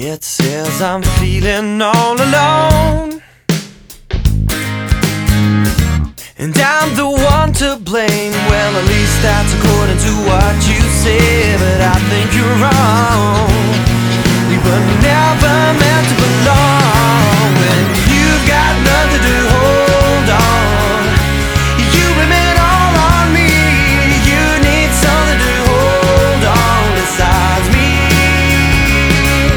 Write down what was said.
It says I'm feeling all alone, and I'm the one to blame. Well, at least that's according to what you say, but I think you're wrong.